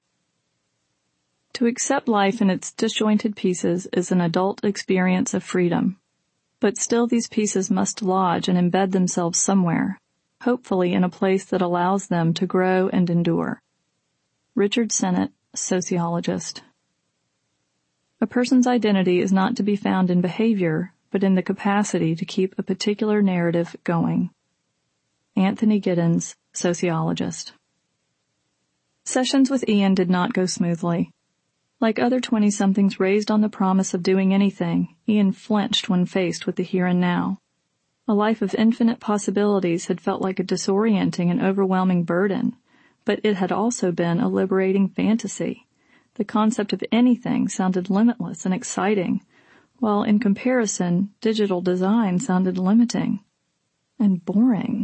To accept life in its disjointed pieces is an adult experience of freedom. But still these pieces must lodge and embed themselves somewhere, hopefully in a place that allows them to grow and endure. Richard Sennett, sociologist. A person's identity is not to be found in behavior, but in the capacity to keep a particular narrative going. Anthony Giddens, sociologist. Sessions with Ian did not go smoothly. Like other twenty-somethings raised on the promise of doing anything, Ian flinched when faced with the here and now. A life of infinite possibilities had felt like a disorienting and overwhelming burden, but it had also been a liberating fantasy. The concept of anything sounded limitless and exciting, while in comparison, digital design sounded limiting and boring.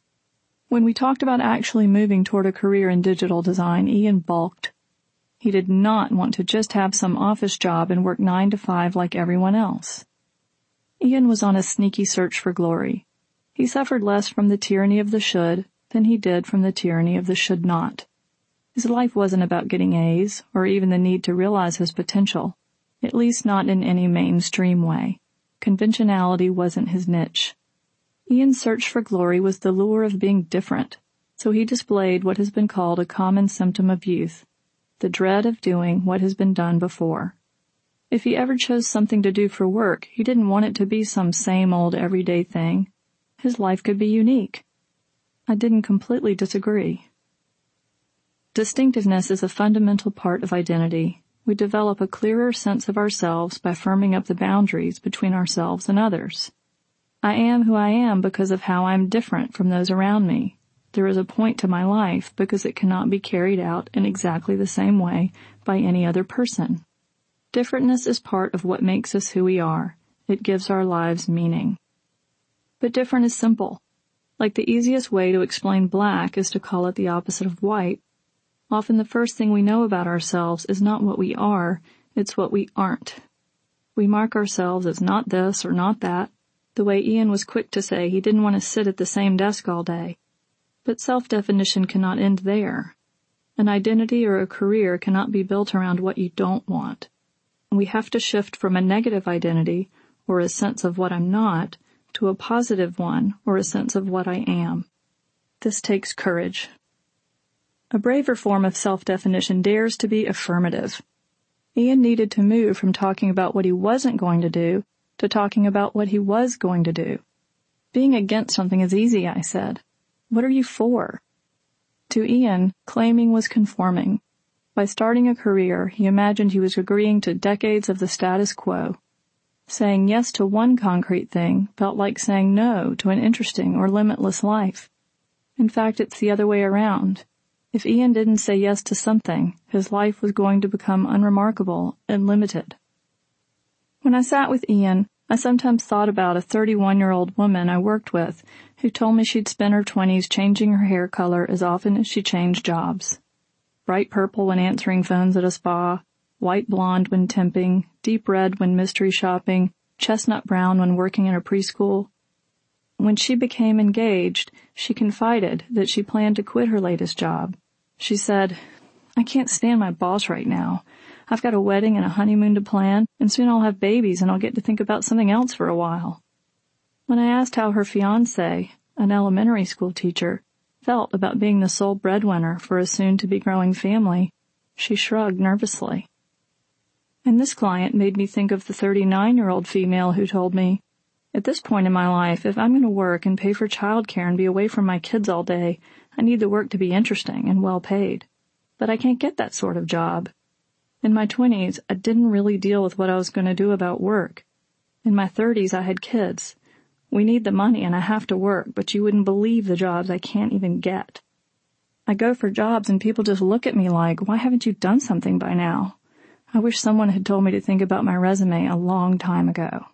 When we talked about actually moving toward a career in digital design, Ian balked. He did not want to just have some office job and work nine to five like everyone else. Ian was on a sneaky search for glory. He suffered less from the tyranny of the should than he did from the tyranny of the should not. His life wasn't about getting A's or even the need to realize his potential, at least not in any mainstream way. Conventionality wasn't his niche. Ian's search for glory was the lure of being different, so he displayed what has been called a common symptom of youth, the dread of doing what has been done before. If he ever chose something to do for work, he didn't want it to be some same old everyday thing. His life could be unique. I didn't completely disagree. Distinctiveness is a fundamental part of identity. We develop a clearer sense of ourselves by firming up the boundaries between ourselves and others. I am who I am because of how I am different from those around me. There is a point to my life because it cannot be carried out in exactly the same way by any other person. Differentness is part of what makes us who we are. It gives our lives meaning. But different is simple. Like the easiest way to explain black is to call it the opposite of white. Often the first thing we know about ourselves is not what we are, it's what we aren't. We mark ourselves as not this or not that, the way Ian was quick to say he didn't want to sit at the same desk all day. But self-definition cannot end there. An identity or a career cannot be built around what you don't want. We have to shift from a negative identity, or a sense of what I'm not, to a positive one, or a sense of what I am. This takes courage. A braver form of self-definition dares to be affirmative. Ian needed to move from talking about what he wasn't going to do to talking about what he was going to do. Being against something is easy, I said. What are you for? To Ian, claiming was conforming. By starting a career, he imagined he was agreeing to decades of the status quo. Saying yes to one concrete thing felt like saying no to an interesting or limitless life. In fact, it's the other way around. If Ian didn't say yes to something, his life was going to become unremarkable and limited. When I sat with Ian, I sometimes thought about a thirty-one-year-old woman I worked with who told me she'd spent her twenties changing her hair color as often as she changed jobs. Bright purple when answering phones at a spa, white blonde when temping, deep red when mystery shopping, chestnut brown when working in a preschool. When she became engaged, she confided that she planned to quit her latest job. She said, "I can't stand my boss right now. I've got a wedding and a honeymoon to plan, and soon I'll have babies and I'll get to think about something else for a while." When I asked how her fiancé, an elementary school teacher, felt about being the sole breadwinner for a soon-to-be growing family, she shrugged nervously. And this client made me think of the thirty-nine-year-old female who told me, "At this point in my life, if I'm going to work and pay for childcare and be away from my kids all day, I need the work to be interesting and well paid. But I can't get that sort of job. In my twenties, I didn't really deal with what I was going to do about work. In my thirties, I had kids. We need the money and I have to work, but you wouldn't believe the jobs I can't even get. I go for jobs and people just look at me like, why haven't you done something by now? I wish someone had told me to think about my resume a long time ago."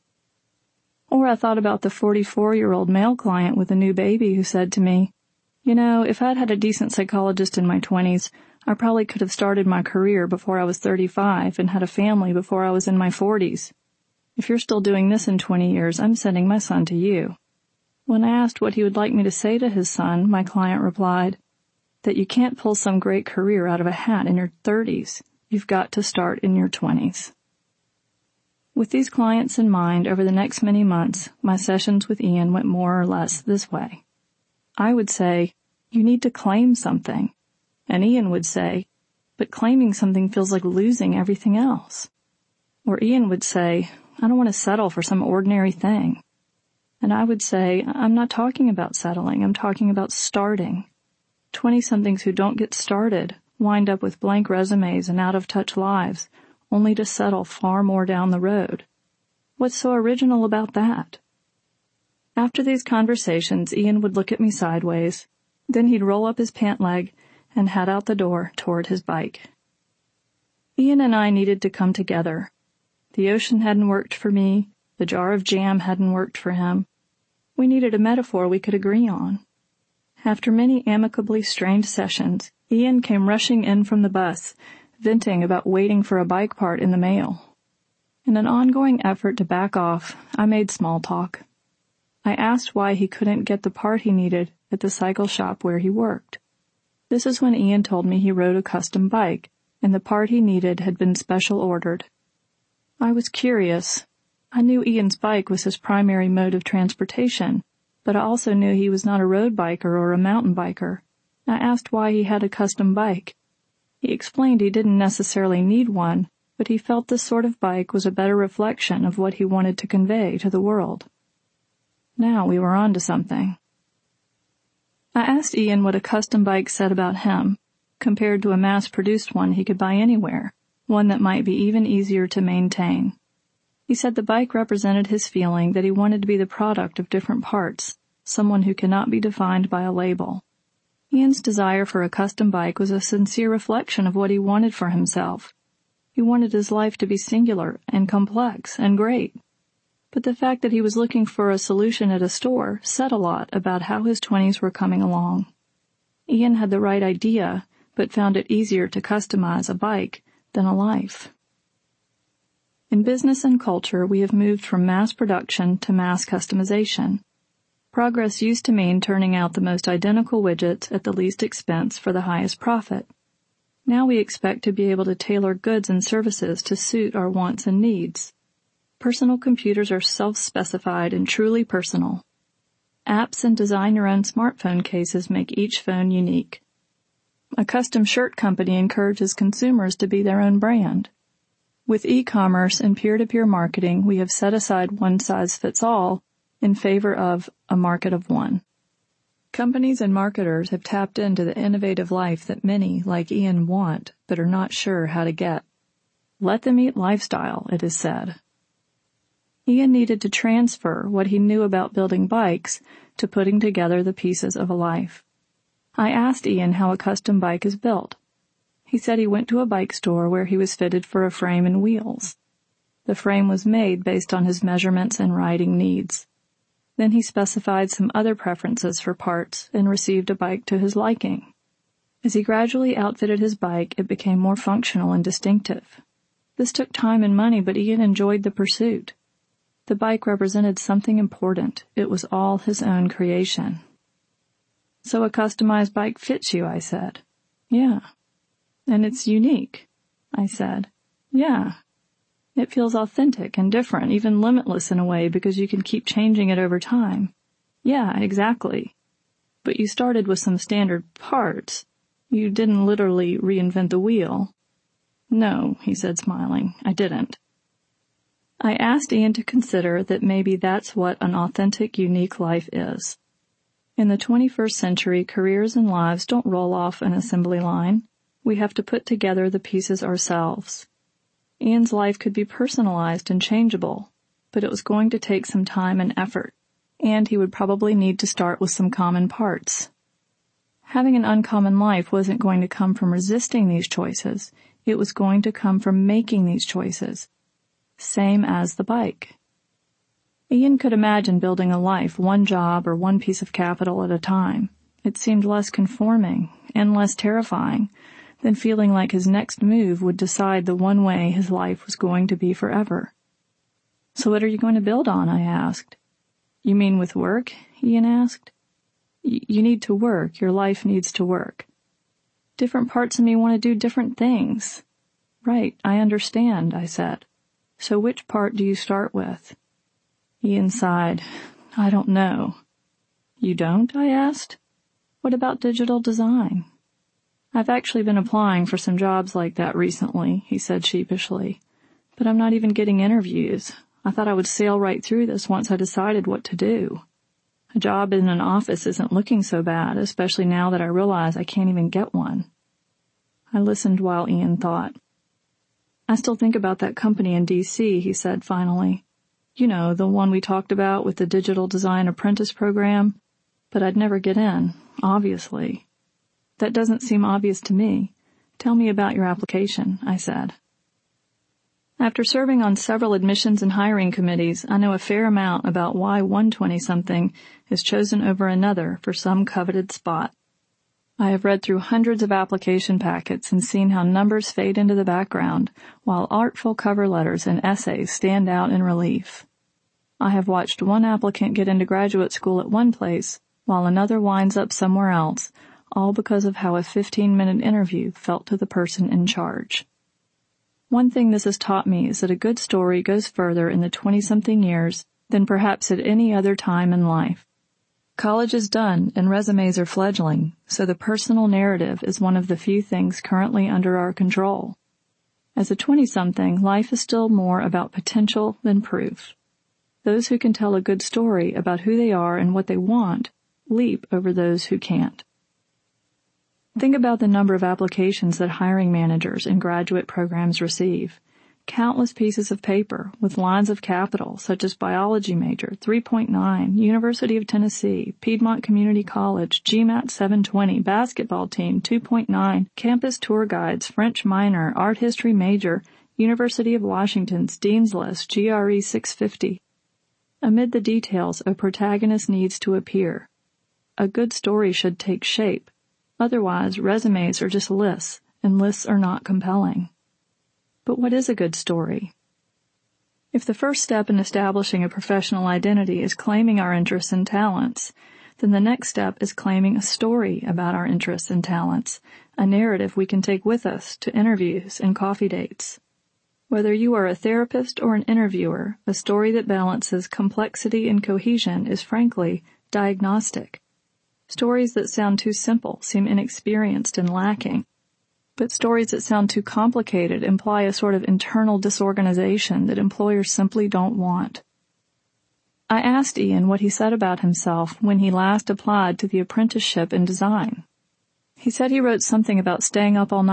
Or I thought about the forty-four-year-old male client with a new baby who said to me, "You know, if I'd had a decent psychologist in my twenties, I probably could have started my career before I was thirty-five and had a family before I was in my forties. If you're still doing this in twenty years, I'm sending my son to you." When I asked what he would like me to say to his son, my client replied, "That you can't pull some great career out of a hat in your thirties. You've got to start in your twenties. With these clients in mind, over the next many months, my sessions with Ian went more or less this way. I would say, "You need to claim something." And Ian would say, "But claiming something feels like losing everything else." Or Ian would say, "I don't want to settle for some ordinary thing." And I would say, "I'm not talking about settling, I'm talking about starting." Twenty-somethings who don't get started wind up with blank resumes and out-of-touch lives, only to settle far more down the road. What's so original about that? After these conversations, Ian would look at me sideways, then he'd roll up his pant leg and head out the door toward his bike. Ian and I needed to come together. The ocean hadn't worked for me, the jar of jam hadn't worked for him. We needed a metaphor we could agree on. After many amicably strained sessions, Ian came rushing in from the bus, venting about waiting for a bike part in the mail. In an ongoing effort to back off, I made small talk. I asked why he couldn't get the part he needed at the cycle shop where he worked. This is when Ian told me he rode a custom bike, and the part he needed had been special ordered. I was curious. I knew Ian's bike was his primary mode of transportation, but I also knew he was not a road biker or a mountain biker. I asked why he had a custom bike. He explained he didn't necessarily need one, but he felt this sort of bike was a better reflection of what he wanted to convey to the world. Now we were on to something. I asked Ian what a custom bike said about him, compared to a mass-produced one he could buy anywhere, one that might be even easier to maintain. He said the bike represented his feeling that he wanted to be the product of different parts, someone who cannot be defined by a label. Ian's desire for a custom bike was a sincere reflection of what he wanted for himself. He wanted his life to be singular and complex and great. But the fact that he was looking for a solution at a store said a lot about how his twenties were coming along. Ian had the right idea, but found it easier to customize a bike than a life. In business and culture, we have moved from mass production to mass customization. Progress used to mean turning out the most identical widgets at the least expense for the highest profit. Now we expect to be able to tailor goods and services to suit our wants and needs. Personal computers are self-specified and truly personal. Apps and design-your-own smartphone cases make each phone unique. A custom shirt company encourages consumers to be their own brand. With e-commerce and peer-to-peer marketing, we have set aside one-size-fits-all in favor of a market of one. Companies and marketers have tapped into the innovative life that many, like Ian, want, but are not sure how to get. Let them eat lifestyle, it is said. Ian needed to transfer what he knew about building bikes to putting together the pieces of a life. I asked Ian how a custom bike is built. He said he went to a bike store where he was fitted for a frame and wheels. The frame was made based on his measurements and riding needs. Then he specified some other preferences for parts and received a bike to his liking. As he gradually outfitted his bike, it became more functional and distinctive. This took time and money, but Ian enjoyed the pursuit. The bike represented something important. It was all his own creation. So a customized bike fits you, I said. Yeah. And it's unique, I said. Yeah. It feels authentic and different, even limitless in a way, because you can keep changing it over time. Yeah, exactly. But you started with some standard parts. You didn't literally reinvent the wheel. No, he said, smiling. I didn't. I asked Ian to consider that maybe that's what an authentic, unique life is. In the twenty-first century, careers and lives don't roll off an assembly line. We have to put together the pieces ourselves. Ian's life could be personalized and changeable, but it was going to take some time and effort, and he would probably need to start with some common parts. Having an uncommon life wasn't going to come from resisting these choices. It was going to come from making these choices. Same as the bike. Ian could imagine building a life, one job or one piece of capital at a time. It seemed less conforming and less terrifying than feeling like his next move would decide the one way his life was going to be forever. So what are you going to build on? I asked. You mean with work? Ian asked. You need to work. Your life needs to work. Different parts of me want to do different things. Right, I understand, I said. So which part do you start with? Ian sighed. I don't know. You don't? I asked. What about digital design? I've actually been applying for some jobs like that recently, he said sheepishly. But I'm not even getting interviews. I thought I would sail right through this once I decided what to do. A job in an office isn't looking so bad, especially now that I realize I can't even get one. I listened while Ian thought. I still think about that company in D C, he said finally. You know, the one we talked about with the digital design apprentice program. But I'd never get in, obviously. That doesn't seem obvious to me. Tell me about your application, I said. After serving on several admissions and hiring committees, I know a fair amount about why one twenty-something is chosen over another for some coveted spot. I have read through hundreds of application packets and seen how numbers fade into the background, while artful cover letters and essays stand out in relief. I have watched one applicant get into graduate school at one place, while another winds up somewhere else, all because of how a fifteen-minute interview felt to the person in charge. One thing this has taught me is that a good story goes further in the twenty-something years than perhaps at any other time in life. College is done and resumes are fledgling, so the personal narrative is one of the few things currently under our control. As a twenty-something, life is still more about potential than proof. Those who can tell a good story about who they are and what they want leap over those who can't. Think about the number of applications that hiring managers in graduate programs receive. Countless pieces of paper with lines of capital such as biology major, three point nine, University of Tennessee, Piedmont Community College, GMAT seven twenty, basketball team, two point nine, campus tour guides, French minor, art history major, University of Washington's Dean's List, G R E six fifty. Amid the details, a protagonist needs to appear. A good story should take shape. Otherwise, resumes are just lists, and lists are not compelling. But what is a good story? If the first step in establishing a professional identity is claiming our interests and talents, then the next step is claiming a story about our interests and talents, a narrative we can take with us to interviews and coffee dates. Whether you are a therapist or an interviewer, a story that balances complexity and cohesion is frankly diagnostic. Stories that sound too simple seem inexperienced and lacking. But stories that sound too complicated imply a sort of internal disorganization that employers simply don't want. I asked Ian what he said about himself when he last applied to the apprenticeship in design. He said he wrote something about staying up all night